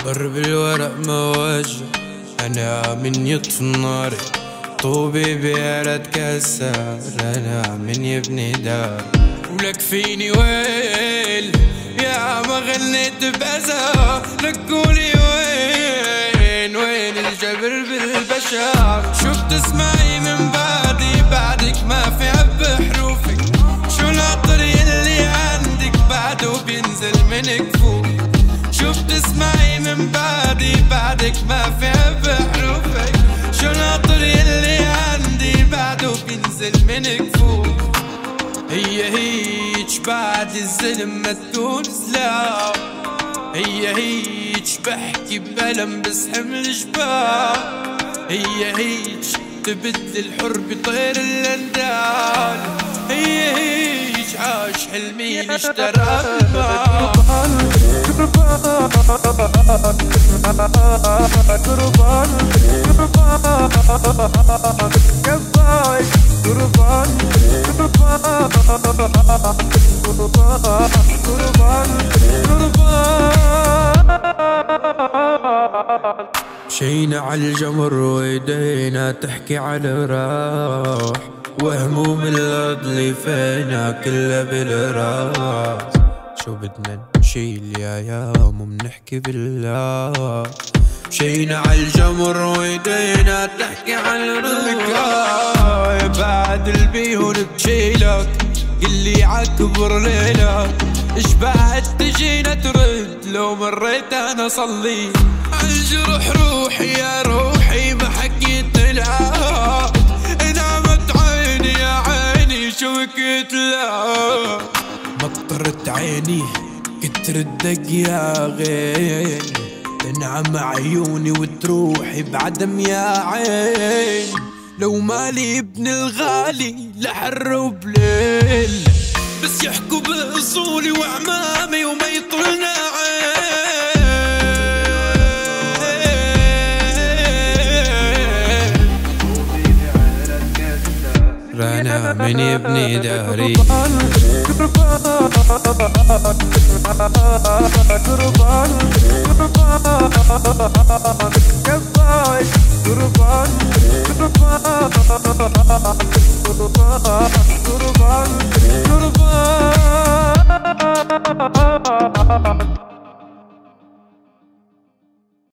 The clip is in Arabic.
ضرب الورق موجه، أنا من يطفي النار، طوبي بيرة تكسر، أنا من يبني دار. ولك فيني ويل يا ما غنيت بأذى، لك قولي وين الجبر بالبشر؟ شو بتسمعي من بعدك ما في عب حروفك، شو العطر يلي عندك بعده بينزل من كفوف؟ شو بتسمعي من بعدك ما في عب حروفك، شو العطر يلي عندي بعده بينزل من كفوف؟ هي هيج بعد الزلم ما تكون سلاح، هي هيج بحكي بألم بس حمل جبال، هي هيج تبدل الحر بطير الاندال، هي هيج عاش حلمي اشترى مشينا عالجمر وايدينا تحكي على راح، وهموم الارض اللي فينا كلها بالراس. شو بدنا نشيل يا يام ومنحكي بالله، مشينا عالجمر وايدينا تحكي على راح، بعد البيهون بشيلك قلي عكبر ليلك، اش بعد تجينا ترد لو مريت انا صلي عالجرح روحي يا روحي ما حكيت لا، نامت عيني يا عيني شو بكيت لا، مطرت عيني كتر الدق يا غير، تنعم عيوني وتروحي بعدم يا عين، لو مالي ابن الغالي لحر وبليل، بس يحكوا بأصولي وعمامي وما يطلنا عين، رانا من يبني داري. قربان